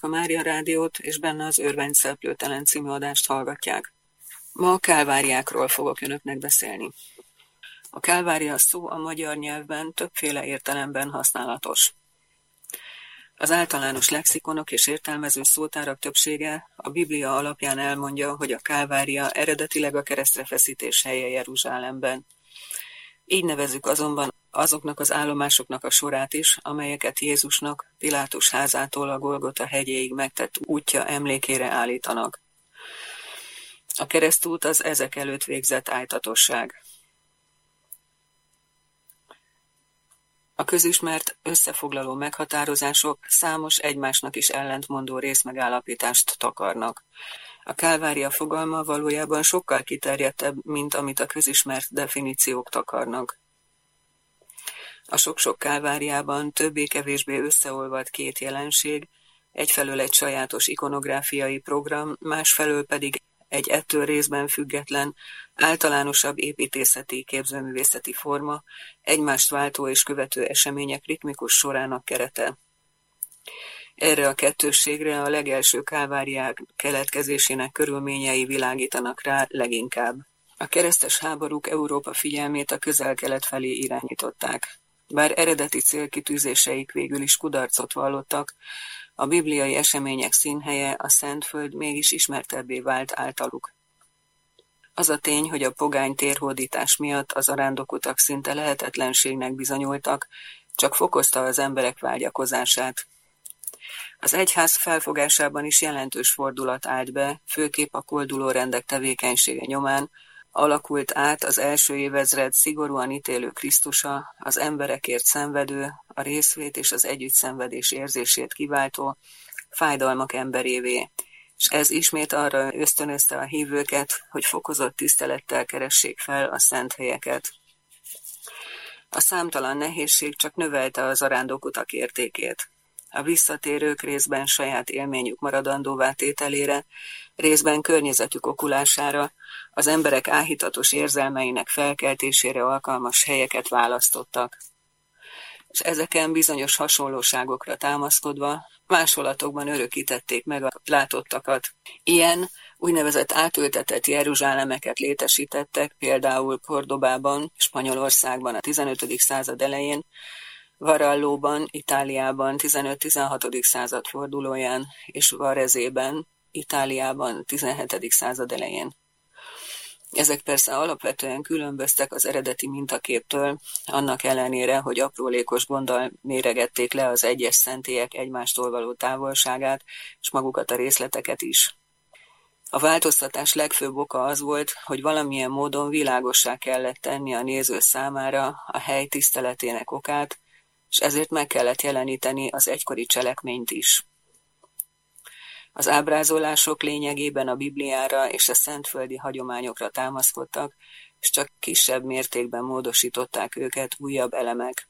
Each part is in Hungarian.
a Mária Rádiót, és benne az Örvény Szereplőtelen című adást hallgatják. Ma a kálváriákról fogok önöknek beszélni. A kálvária szó a magyar nyelvben többféle értelemben használatos. Az általános lexikonok és értelmező szótárak többsége a Biblia alapján elmondja, hogy a kálvária eredetileg a keresztre feszítés helye Jeruzsálemben. Így nevezzük azonban azoknak az állomásoknak a sorát is, amelyeket Jézusnak Pilátus házától a Golgota hegyéig megtett útja emlékére állítanak. A keresztút az ezek előtt végzett ájtatosság. A közismert összefoglaló meghatározások számos egymásnak is ellentmondó részmegállapítást takarnak. A kálvária fogalma valójában sokkal kiterjedtebb, mint amit a közismert definíciók takarnak. A sok-sok kálváriában többé-kevésbé összeolvadt két jelenség, egyfelől egy sajátos ikonográfiai program, másfelől pedig egy ettől részben független, általánosabb építészeti, képzőművészeti forma, egymást váltó és követő események ritmikus sorának kerete. Erre a kettősségre a legelső kálváriák keletkezésének körülményei világítanak rá leginkább. A keresztes háborúk Európa figyelmét a Közel-Kelet felé irányították. Bár eredeti célkitűzéseik végül is kudarcot vallottak, a bibliai események színhelye, a Szentföld mégis ismertebbé vált általuk. Az a tény, hogy a pogány térhódítás miatt az arándokutak szinte lehetetlenségnek bizonyultak, csak fokozta az emberek vágyakozását. Az egyház felfogásában is jelentős fordulat állt be, főképp a kolduló rendek tevékenysége nyomán, alakult át az első évezred szigorúan ítélő Krisztusa, az emberekért szenvedő, a részvét és az együttszenvedés érzését kiváltó fájdalmak emberévé, és ez ismét arra ösztönözte a hívőket, hogy fokozott tisztelettel keressék fel a szent helyeket. A számtalan nehézség csak növelte az arándokutak értékét. A visszatérők részben saját élményük maradandóvá tételére, részben környezetük okulására, az emberek áhítatos érzelmeinek felkeltésére alkalmas helyeket választottak. És ezeken bizonyos hasonlóságokra támaszkodva másolatokban örökítették meg a látottakat. Ilyen úgynevezett átültetett Jeruzsálemeket létesítettek, például Kordobában, Spanyolországban a 15. század elején, Varallóban, Itáliában 15-16. század fordulóján, és Varezében, Itáliában 17. század elején. Ezek persze alapvetően különböztek az eredeti mintaképtől, annak ellenére, hogy aprólékos gonddal méregették le az egyes szentélyek egymástól való távolságát, és magukat a részleteket is. A változtatás legfőbb oka az volt, hogy valamilyen módon világossá kellett tenni a néző számára a hely tiszteletének okát, és ezért meg kellett jeleníteni az egykori cselekményt is. Az ábrázolások lényegében a Bibliára és a szentföldi hagyományokra támaszkodtak, és csak kisebb mértékben módosították őket újabb elemek.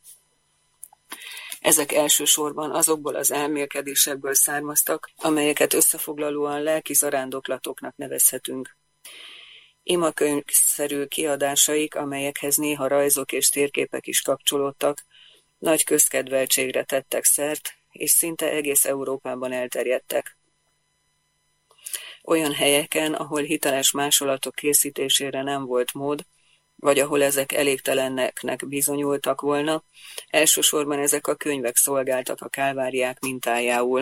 Ezek elsősorban azokból az elmélkedésekből származtak, amelyeket összefoglalóan lelki zarándoklatoknak nevezhetünk. Imakönyvszerű kiadásaik, amelyekhez néha rajzok és térképek is kapcsolódtak, nagy közkedveltségre tettek szert, és szinte egész Európában elterjedtek. Olyan helyeken, ahol hiteles másolatok készítésére nem volt mód, vagy ahol ezek elégteleneknek bizonyultak volna, elsősorban ezek a könyvek szolgáltak a kálváriák mintájául.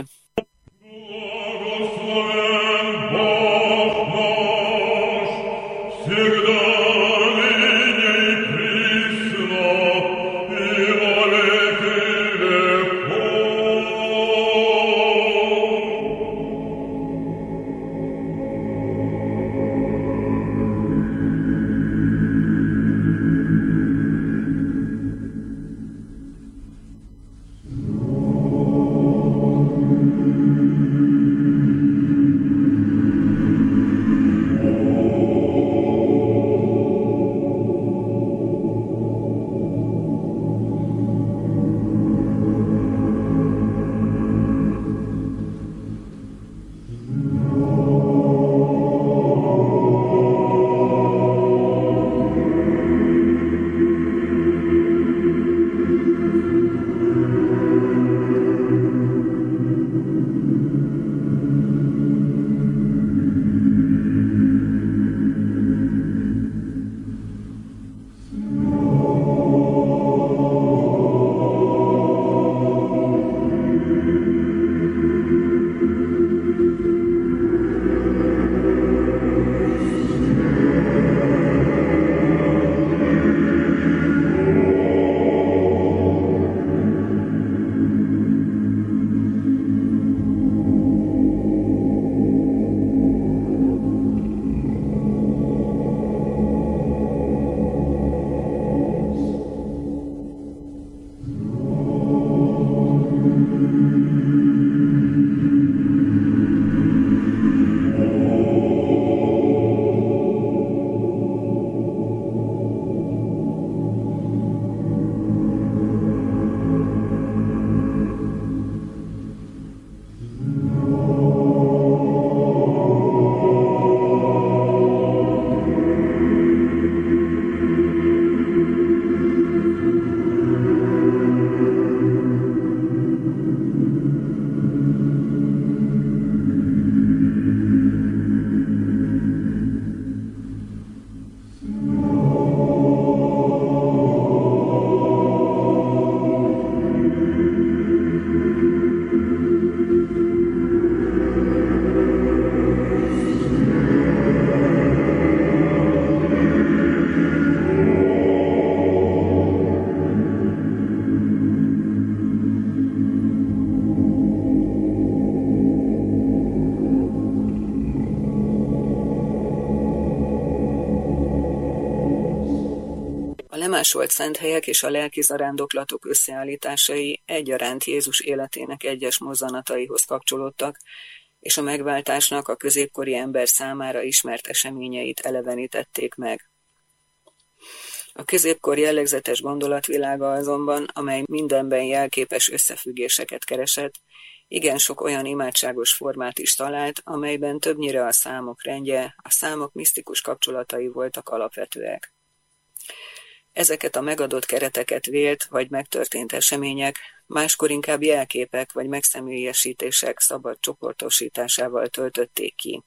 másolt szenthelyek és a lelki zarándoklatok összeállításai egyaránt Jézus életének egyes mozzanataihoz kapcsolódtak, és a megváltásnak a középkori ember számára ismert eseményeit elevenítették meg. A középkor jellegzetes gondolatvilága azonban, amely mindenben jelképes összefüggéseket keresett, igen sok olyan imádságos formát is talált, amelyben többnyire a számok rendje, a számok misztikus kapcsolatai voltak alapvetőek. Ezeket a megadott kereteket vélt vagy megtörtént események, máskor inkább jelképek vagy megszemélyesítések szabad csoportosításával töltötték ki.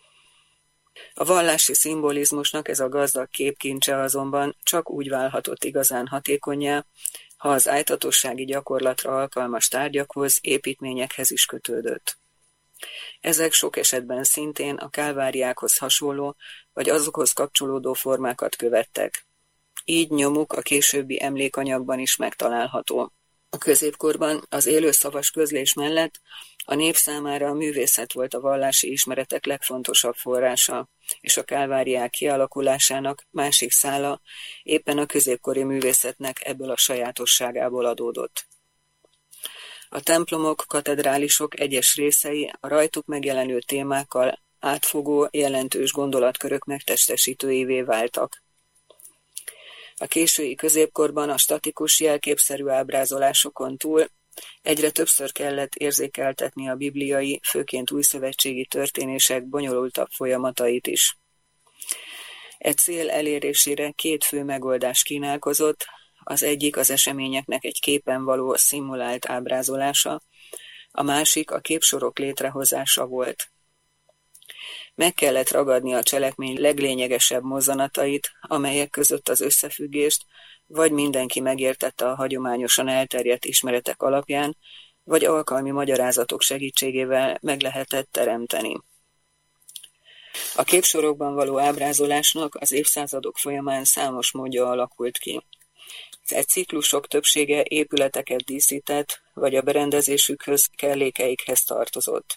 A vallási szimbolizmusnak ez a gazdag képkincse azonban csak úgy válhatott igazán hatékonnyá, ha az ájtatossági gyakorlatra alkalmas tárgyakhoz, építményekhez is kötődött. Ezek sok esetben szintén a kálváriákhoz hasonló vagy azokhoz kapcsolódó formákat követtek. Így nyomuk a későbbi emlékanyagban is megtalálható. A középkorban az élő szavas közlés mellett a nép számára a művészet volt a vallási ismeretek legfontosabb forrása, és a kálváriák kialakulásának másik szála éppen a középkori művészetnek ebből a sajátosságából adódott. A templomok, katedrálisok egyes részei a rajtuk megjelenő témákkal átfogó, jelentős gondolatkörök megtestesítőivé váltak. A késői középkorban a statikus jelképszerű ábrázolásokon túl egyre többször kellett érzékeltetni a bibliai, főként újszövetségi történések bonyolultabb folyamatait is. E cél elérésére két fő megoldás kínálkozott, az egyik az eseményeknek egy képen való szimulált ábrázolása, a másik a képsorok létrehozása volt. Meg kellett ragadni a cselekmény leglényegesebb mozzanatait, amelyek között az összefüggést vagy mindenki megértette a hagyományosan elterjedt ismeretek alapján, vagy alkalmi magyarázatok segítségével meg lehetett teremteni. A képsorokban való ábrázolásnak az évszázadok folyamán számos módja alakult ki. E ciklusok többsége épületeket díszített, vagy a berendezésükhöz, kellékeikhez tartozott.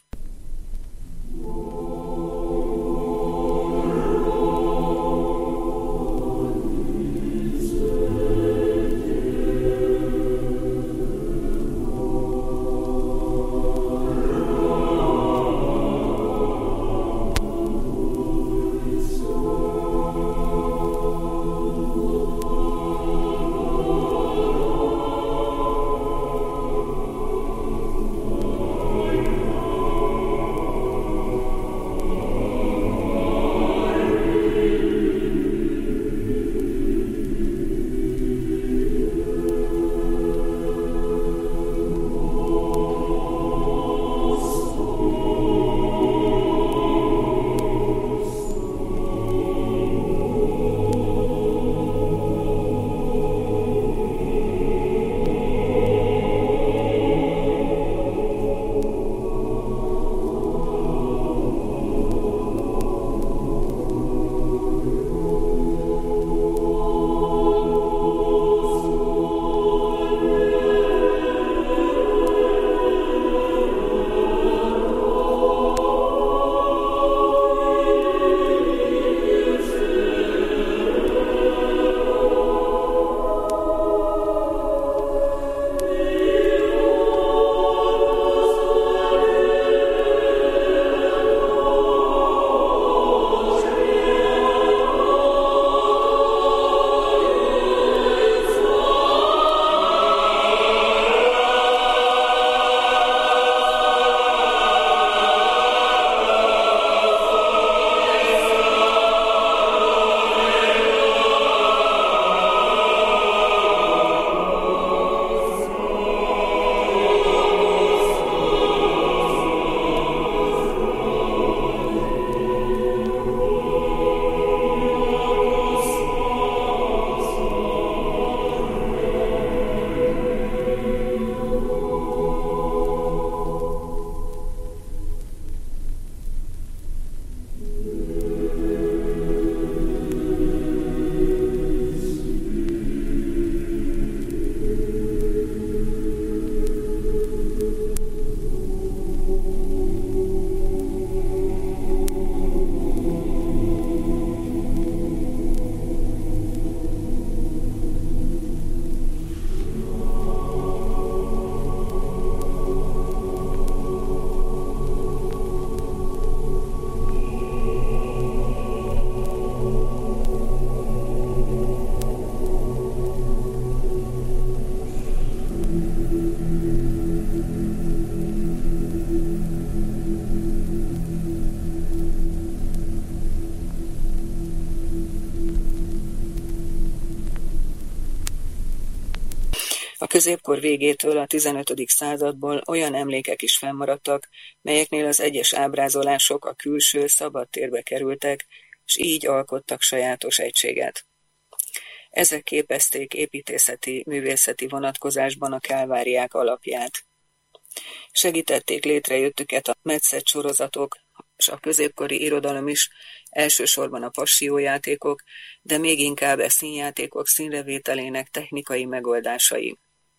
középkor végétől a 15. századból olyan emlékek is fennmaradtak, melyeknél az egyes ábrázolások a külső, szabad térbe kerültek, és így alkottak sajátos egységet. Ezek képezték építészeti, művészeti vonatkozásban a kálváriák alapját. Segítették létrejöttüket a metszett sorozatok, és a középkori irodalom is, elsősorban a passiójátékok, de még inkább a színjátékok színrevételének technikai megoldásai.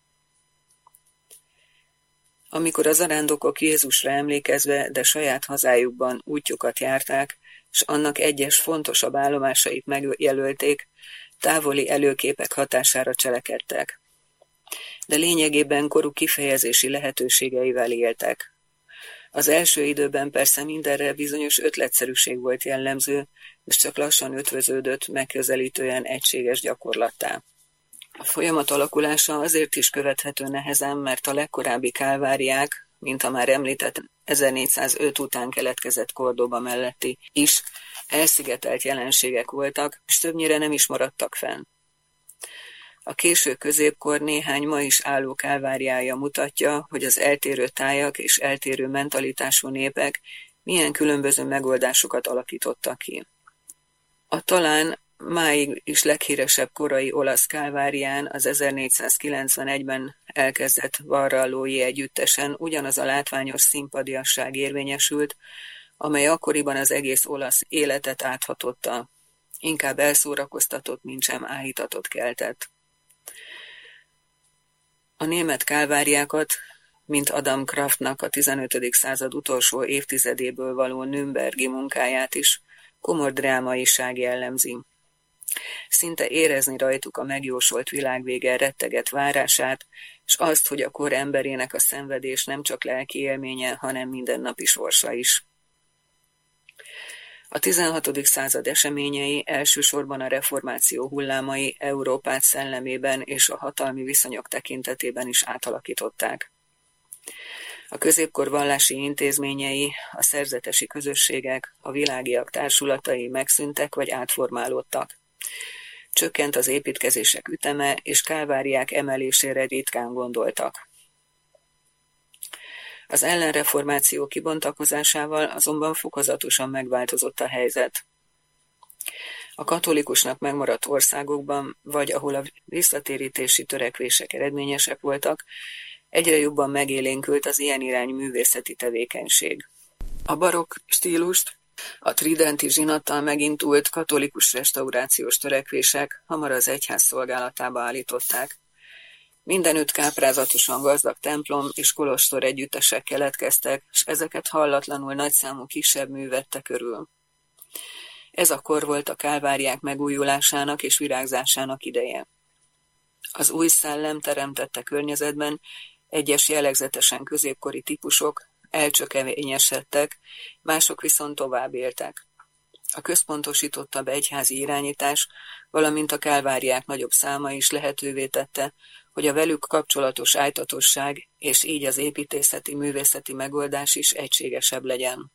Amikor a zarándokok Jézusra emlékezve, de saját hazájukban útjukat járták, s annak egyes fontosabb állomásait megjelölték, távoli előképek hatására cselekedtek. De lényegében koruk kifejezési lehetőségeivel éltek. Az első időben persze mindenre bizonyos ötletszerűség volt jellemző, és csak lassan ötvöződött megközelítően egységes gyakorlattá. A folyamat alakulása azért is követhető nehezen, mert a legkorábbi kálváriák, mint a már említett 1405 után keletkezett Kordoba melletti is, elszigetelt jelenségek voltak, és többnyire nem is maradtak fenn. A késő középkor néhány ma is álló kálváriája mutatja, hogy az eltérő tájak és eltérő mentalitású népek milyen különböző megoldásokat alakítottak ki. A talán máig is leghíresebb korai olasz kálvárián az 1491-ben elkezdett varrallói együttesen ugyanaz a látványos színpadiasság érvényesült, amely akkoriban az egész olasz életet áthatotta, inkább elszórakoztatott, mintsem áhítatot keltett. A német kálváriákat, mint Adam Kraftnak a 15. század utolsó évtizedéből való nürnbergi munkáját is, komor drámaiság jellemzi. Szinte érezni rajtuk a megjósolt világvége retteget várását, és azt, hogy a kor emberének a szenvedés nem csak lelki élménye, hanem mindennapi sorsa is. A 16. század eseményei elsősorban a reformáció hullámai Európát szellemében és a hatalmi viszonyok tekintetében is átalakították. A középkor vallási intézményei, a szerzetesi közösségek, a világiak társulatai megszűntek vagy átformálódtak. Csökkent az építkezések üteme, és kálváriák emelésére ritkán gondoltak. Az ellenreformáció kibontakozásával azonban fokozatosan megváltozott a helyzet. A katolikusnak megmaradt országokban, vagy ahol a visszatérítési törekvések eredményesek voltak, egyre jobban megélénkült az ilyen irányú művészeti tevékenység. A barokk stílust a tridenti zsinattal megindult katolikus restaurációs törekvések hamar az egyház szolgálatába állították. Mindenütt káprázatosan gazdag templom és kolostor együttesek keletkeztek, és ezeket hallatlanul nagyszámú kisebb mű vette körül. Ez a kor volt a kálváriák megújulásának és virágzásának ideje. Az új szellem teremtette környezetben egyes jellegzetesen középkori típusok elcsökevényesedtek, mások viszont tovább éltek. A központosítottabb egyházi irányítás, valamint a kálváriák nagyobb száma is lehetővé tette, hogy a velük kapcsolatos ájtatosság és így az építészeti művészeti megoldás is egységesebb legyen.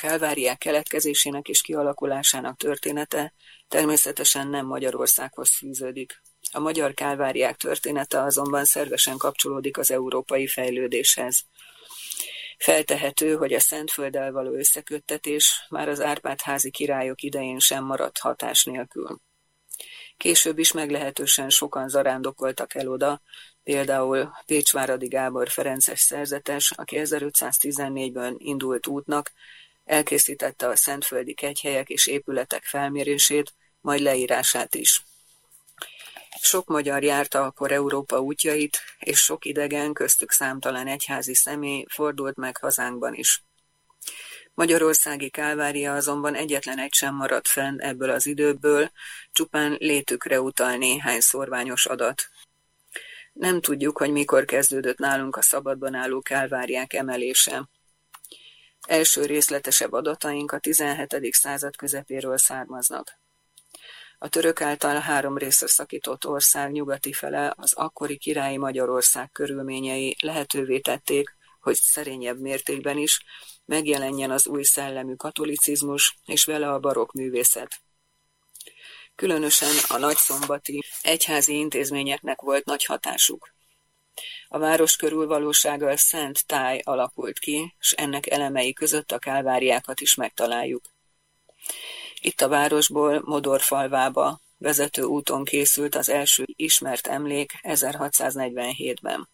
kálváriák keletkezésének és kialakulásának története természetesen nem Magyarországhoz fűződik. A magyar kálváriák története azonban szervesen kapcsolódik az európai fejlődéshez. Feltehető, hogy a Szentfölddel való összeköttetés már az Árpád-házi királyok idején sem maradt hatás nélkül. Később is meglehetősen sokan zarándokoltak el oda, például Pécsváradi Gábor ferences szerzetes, aki 1514-ben indult útnak, elkészítette a szentföldi kegyhelyek és épületek felmérését, majd leírását is. Sok magyar járta akkor Európa útjait, és sok idegen, köztük számtalan egyházi személy fordult meg hazánkban is. Magyarországi kálvária azonban egyetlen egy sem maradt fenn ebből az időből, csupán létükre utal néhány szorványos adat. Nem tudjuk, hogy mikor kezdődött nálunk a szabadban álló kálváriák emelése. Első részletesebb adataink a 17. század közepéről származnak. A török által 3 részre szakított ország nyugati fele, az akkori királyi Magyarország körülményei lehetővé tették, hogy szerényebb mértékben is megjelenjen az új szellemű katolicizmus és vele a barokk művészet. Különösen a nagyszombati egyházi intézményeknek volt nagy hatásuk. A város körül valósággal szent táj alakult ki, és ennek elemei között a kálváriákat is megtaláljuk. Itt a városból Modorfalvába vezető úton készült az első ismert emlék 1647-ben.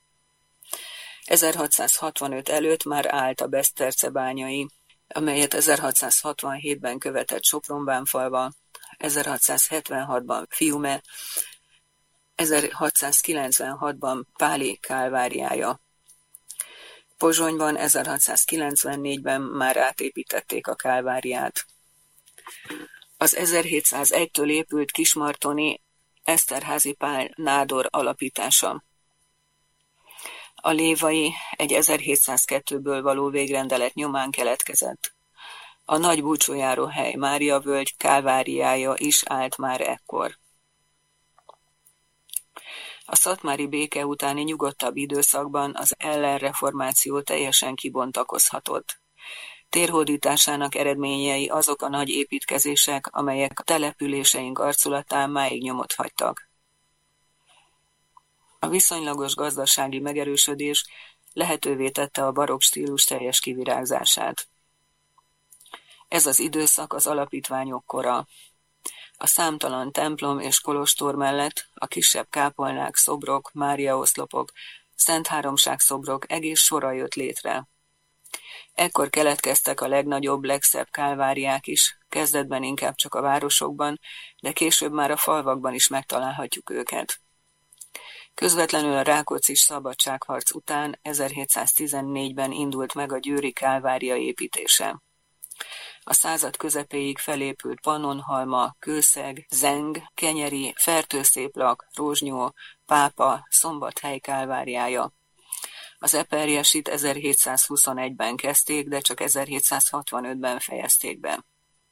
1665 előtt már állt a Besztercebányai, amelyet 1667-ben követett Sopronbánfalva, 1676-ban Fiume, 1696-ban Páli kálváriája. Pozsonyban 1694-ben már átépítették a kálváriát. Az 1701-től épült kismartoni Eszterházy Pál nádor alapítása. A lévai egy 1702-ből való végrendelet nyomán keletkezett. A nagy búcsújáróhely Mária-völgy kálváriája is állt már ekkor. A szatmári béke utáni nyugodtabb időszakban az ellenreformáció teljesen kibontakozhatott. Térhódításának eredményei azok a nagy építkezések, amelyek a településeink arculatán máig nyomot hagytak. A viszonylagos gazdasági megerősödés lehetővé tette a barokk stílus teljes kivirágzását. Ez az időszak az alapítványok kora. A számtalan templom és kolostor mellett a kisebb kápolnák, szobrok, Mária-oszlopok, Szent Háromság szobrok egész sora jött létre. Ekkor keletkeztek a legnagyobb, legszebb kálváriák is, kezdetben inkább csak a városokban, de később már a falvakban is megtalálhatjuk őket. Közvetlenül a Rákóczis szabadságharc után 1714-ben indult meg a győri kálvária építése. A század közepéig felépült Pannonhalma, Kőszeg, Zeng, Kenyeri, Fertőszéplak, Rózsnyó, Pápa, Szombathely kálváriája. Az Eperjesit 1721-ben kezdték, de csak 1765-ben fejezték be.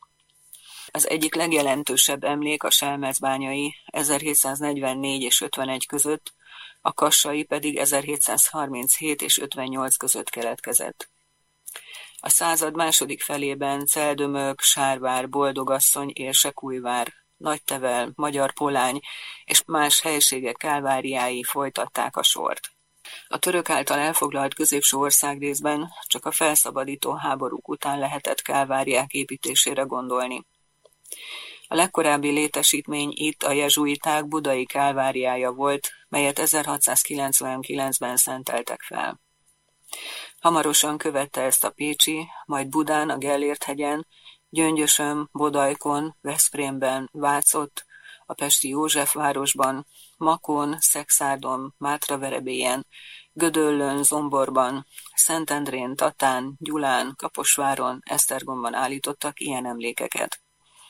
Az egyik legjelentősebb emlék a selmecbányai 1744 és 51 között, a kassai pedig 1737 és 58 között keletkezett. A század második felében Celdömök, Sárvár, Boldogasszony, Érsekújvár, Nagytevel, Magyar-Polány és más helységek kálváriái folytatták a sort. A török által elfoglalt középső országrészben csak a felszabadító háborúk után lehetett kálváriák építésére gondolni. A legkorábbi létesítmény itt a jezsuiták budai kálváriája volt, melyet 1699-ben szenteltek fel. Hamarosan követte ezt a pécsi, majd Budán, a Gellért-hegyen, Gyöngyösön, Bodajkon, Veszprémben, Vácott, a pesti Józsefvárosban, Makón, Szekszárdon, Mátraverebélyen, Gödöllőn, Zomborban, Szentendrén, Tatán, Gyulán, Kaposváron, Esztergomban állítottak ilyen emlékeket.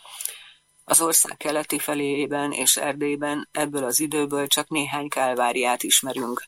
Az ország keleti felében és Erdélyben ebből az időből csak néhány kálváriát ismerünk.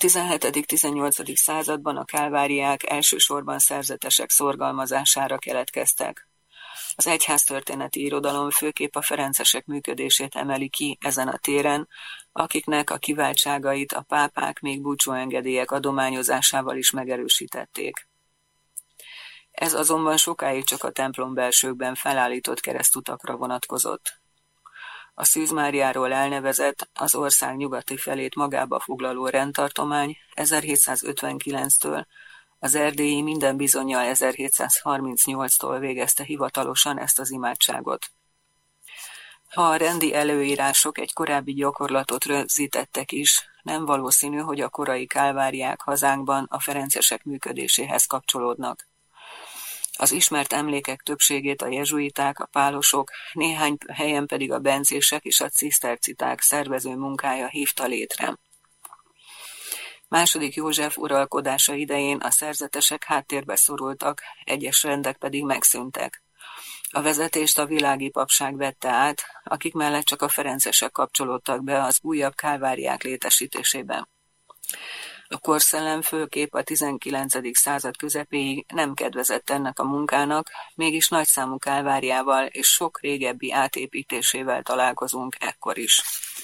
17.-18. században a kálváriák elsősorban szerzetesek szorgalmazására keletkeztek. Az egyháztörténeti irodalom főképp a ferencesek működését emeli ki ezen a téren, akiknek a kiváltságait a pápák még búcsúengedélyek adományozásával is megerősítették. Ez azonban sokáig csak a templombelsőkben felállított keresztutakra vonatkozott. A Szűz Máriáról elnevezett, az ország nyugati felét magába foglaló rendtartomány 1759-től, az erdélyi minden bizonnyal 1738-tól végezte hivatalosan ezt az imádságot. Ha a rendi előírások egy korábbi gyakorlatot rögzítettek is, nem valószínű, hogy a korai kálváriák hazánkban a ferencesek működéséhez kapcsolódnak. Az ismert emlékek többségét a jezsuiták, a pálosok, néhány helyen pedig a bencések és a ciszterciták szervező munkája hívta létre. II. József uralkodása idején a szerzetesek háttérbe szorultak, egyes rendek pedig megszűntek. A vezetést a világi papság vette át, akik mellett csak a ferencesek kapcsolódtak be az újabb kálváriák létesítésében. A korszellem főképp a 19. század közepéig nem kedvezett ennek a munkának, mégis nagyszámú kálváriával és sok régebbi átépítésével találkozunk ekkor is.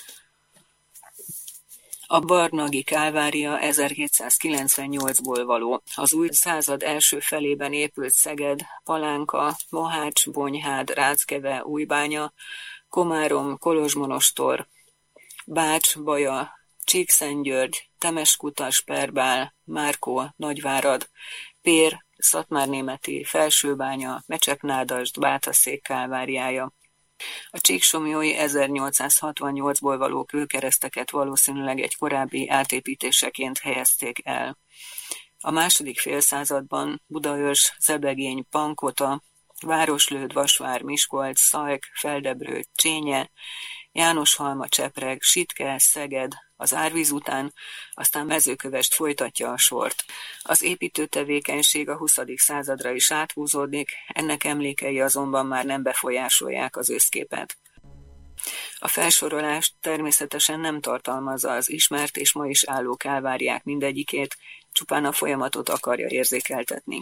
A barnagi kálvária 1798-ból való. Az új század első felében épült Szeged, Palánka, Mohács, Bonyhád, Ráckeve, Újbánya, Komárom, Kolozsmonostor, Bács, Baja, Csíkszentgyörgy, Temeskutas, Perbál, Márkó, Nagyvárad, Pér, Szatmárnémeti, Felsőbánya, Mecsepnádasd, Bátaszék kálváriája. A csíksomlyói 1868-ból való kőkereszteket valószínűleg egy korábbi átépítéseként helyezték el. A második félszázadban Budaörs, Zebegény, Pankota, Városlőd, Vasvár, Miskolc, Szajk, Feldebrő, Csénye, Jánoshalma, Csepreg, Sitke, Szeged, az árvíz után, aztán Mezőkövesd folytatja a sort. Az építő tevékenység a 20. századra is áthúzódik, ennek emlékei azonban már nem befolyásolják az összképet. A felsorolás természetesen nem tartalmazza az ismert és ma is álló kálváriák mindegyikét, csupán a folyamatot akarja érzékeltetni.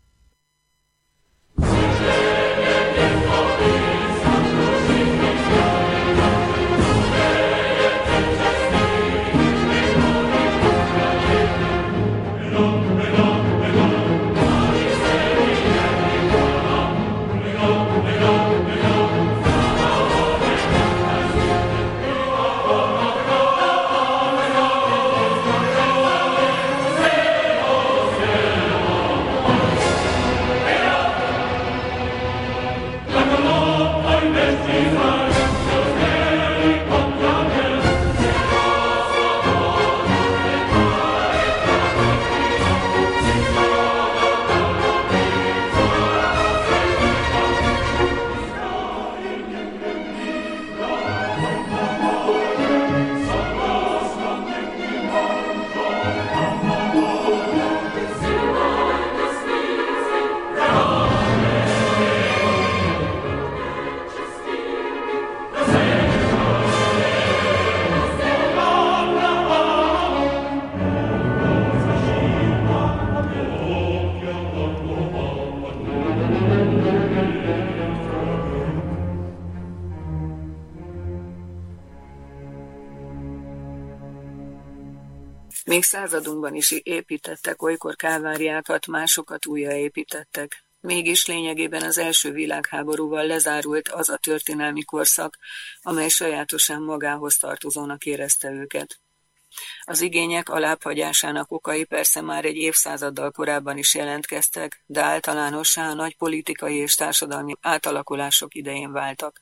Még századunkban is építettek olykor kálváriákat, másokat újraépítettek. Mégis lényegében az első világháborúval lezárult az a történelmi korszak, amely sajátosan magához tartozónak érezte őket. Az igények alábbhagyásának okai persze már egy évszázaddal korábban is jelentkeztek, de általánossá a nagy politikai és társadalmi átalakulások idején váltak.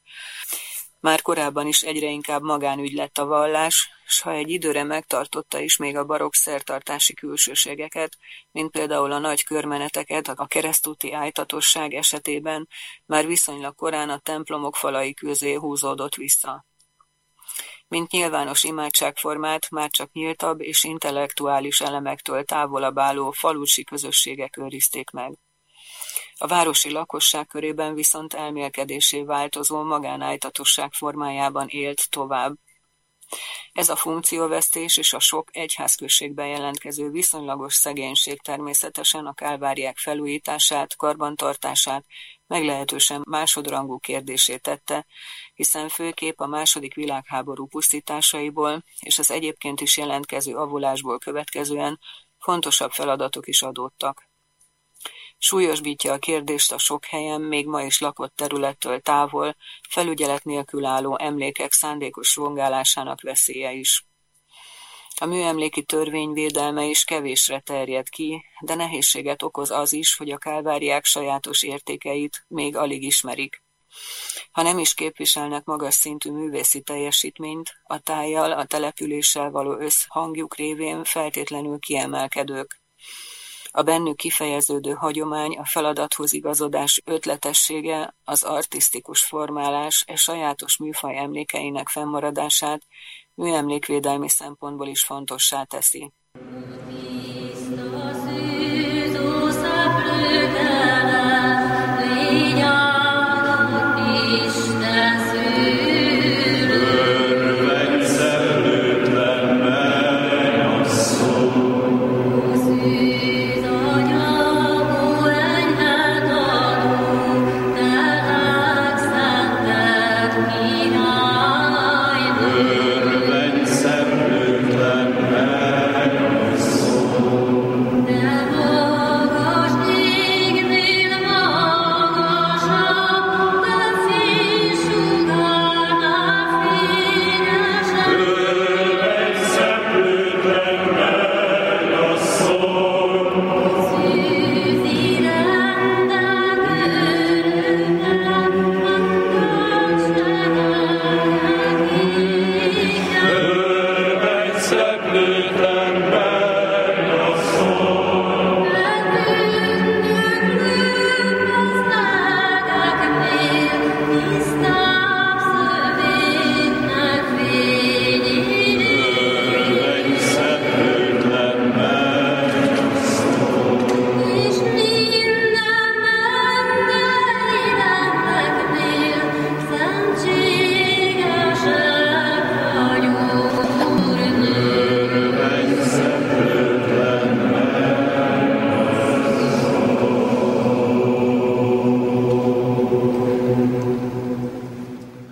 Már korábban is egyre inkább magánügy lett a vallás, s ha egy időre megtartotta is még a barokk szertartási külsőségeket, mint például a nagy körmeneteket a keresztúti ájtatosság esetében, már viszonylag korán a templomok falai közé húzódott vissza. Mint nyilvános imádságformát már csak nyíltabb és intellektuális elemektől távolabb álló falusi közösségek őrizték meg. A városi lakosság körében viszont elmélkedésé változó magánájtatosság formájában élt tovább. Ez a funkcióvesztés és a sok egyházközségben jelentkező viszonylagos szegénység természetesen a kálváriák felújítását, karbantartását meglehetősen másodrangú kérdésé tette, hiszen főképp a II. Világháború pusztításaiból és az egyébként is jelentkező avulásból következően fontosabb feladatok is adódtak. Súlyosbítja a kérdést a sok helyen, még ma is lakott területtől távol, felügyelet nélkül álló emlékek szándékos rongálásának veszélye is. A műemléki törvény védelme is kevésre terjed ki, de nehézséget okoz az is, hogy a kálváriák sajátos értékeit még alig ismerik. Ha nem is képviselnek magas szintű művészi teljesítményt, a tájjal, a településsel való összhangjuk révén feltétlenül kiemelkedők. A bennük kifejeződő hagyomány, a feladathoz igazodás ötletessége, az artisztikus formálás e sajátos műfaj emlékeinek fennmaradását műemlékvédelmi szempontból is fontossá teszi.